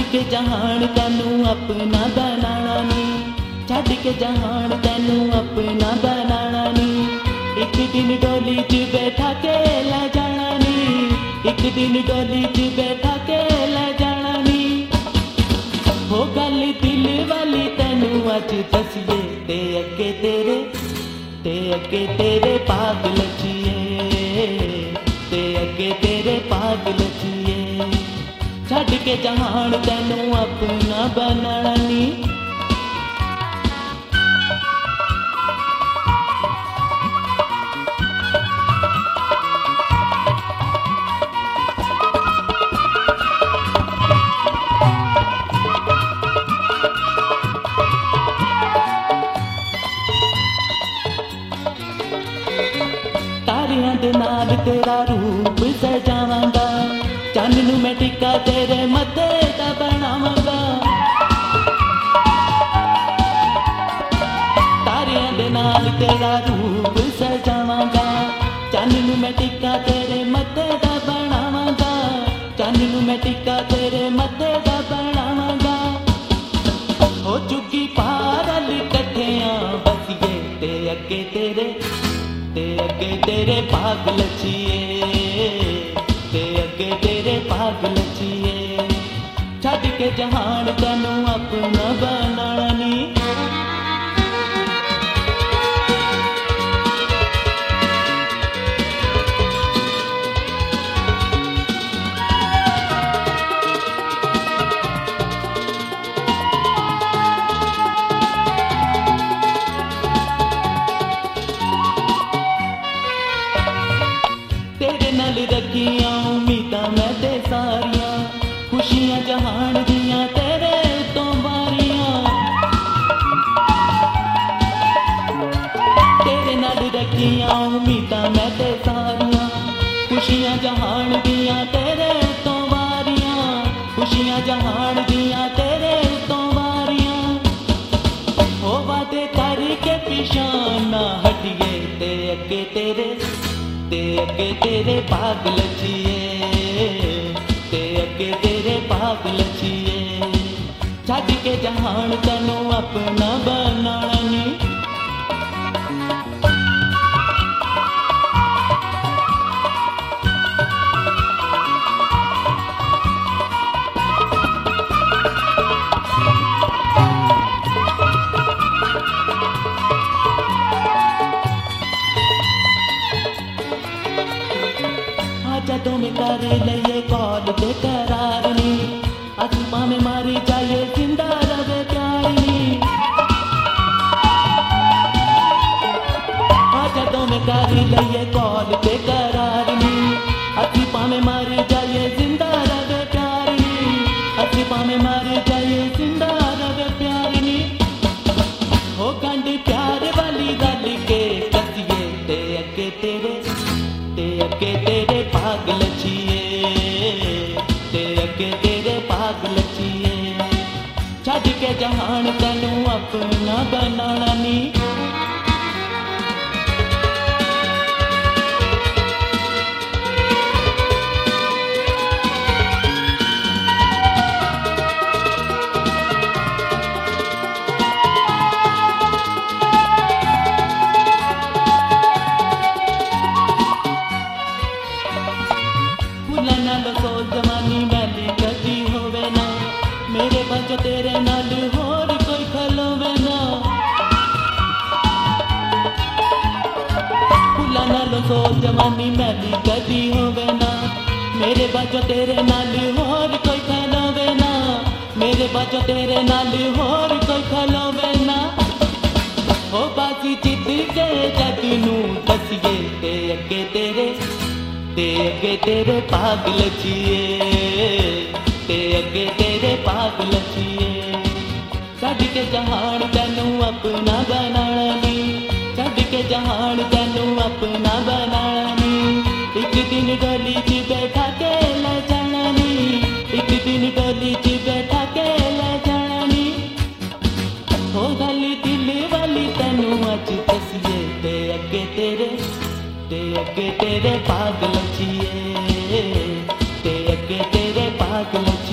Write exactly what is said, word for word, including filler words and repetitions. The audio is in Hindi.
के जहान तैनू अपना बनाना नी, छड्ड के जहान तैनू अपना बनाना नी। एक दिन डोली च बैठा के ले जाना नी, एक दिन डोली च बैठा के ले जाना नी। हो गल दिल वाली तैनू अज दसिए, ते अगे तेरे ते अगे तेरे पाग लचिए, ते अगे तेरे पाग लचिए। छड्ड के जहान तैनू अपना बनाना नी। तारियां दे नाल तेरा रूप सजावांगा, चंद नू मैं टिक्का तेरे मथे दा बनावांगा। तारियां दे नाल तेरा रूप सजावांगा, चंद नू मैं टिक्का तेरे मथे दा बनावांगा, चंद नू मैं टिक्का तेरे मथे दा बनावांगा। हो चुकी पारल कट्ठियां बसिए, ते अगे तेरे ते अगे तेरे पाग लचिए, ते अगे तेरे पाग लचिए। छड्ड के जहान तैनू अपना बनाना नी। तेरे नाल रखियां उम्मीदां मैं ते सारियां, खुशियां जहान दियां तेरे तो बारियां। तेरे नाल रखियां उम्मीदां मैं ते सारियां, खुशियां जहान दियां तेरे तो बारियां, खुशियां जहान दियां तेरे तो बारियां। हो वादे करके पिछां ना हटिए, ते अगे तेरे ते अगे तेरे पाग लचिए, ते अगे तेरे पाग लचिए। छड्ड के जहान तैनू अपना बनाना नी। जदों में कर लइए कॉल ते करार नी, असीं भावें मारी जाइए जिंदा रवे प्यार नी। जदों में कर लइए कॉल ते करार नी, असीं भावें मारी जाइए जिंदा रवे प्यार नी, असीं भावें मारी जाइए जिंदा रवे प्यार नी। हो गंढ प्यार वाली गल के कसिए, ते अगे तेरे ते अगे तेरे पाग लचिए, ते अगे तेरे पाग लचिए। छड्ड के जहान तैनू अपना बनाना नी। सोच जवानी मैली कदी होवे ना, मेरे बच्चो तेरे नाल होर कोई खलोवे ना। फुल्लां नालों सोच जवानी मैली कदी होवे ना, मेरे बच्चो तेरे नाल होर कोई खलोवे ना, मेरे बच्चो तेरे नाल होर कोई खलोवे ना। हो बासी जिद के जग नू दसिए, ते अगे तेरे ते अगे तेरे पाग लचिए, ते अगे तेरे पाग लचिए। छड्ड के जहान तैनू अपना बनाना नी, छड्ड के जहान तैनू अपना बनाना नी। एक दिन डोली च बैठा के ले जाना नी, एक दिन डोली च बैठा के ले जाना नी। हो गल दिल वाली तैनू अज दसिए, ते अगे तेरे ते अगे तेरे पाग लचिए, ते अगे तेरे पाग लचिए।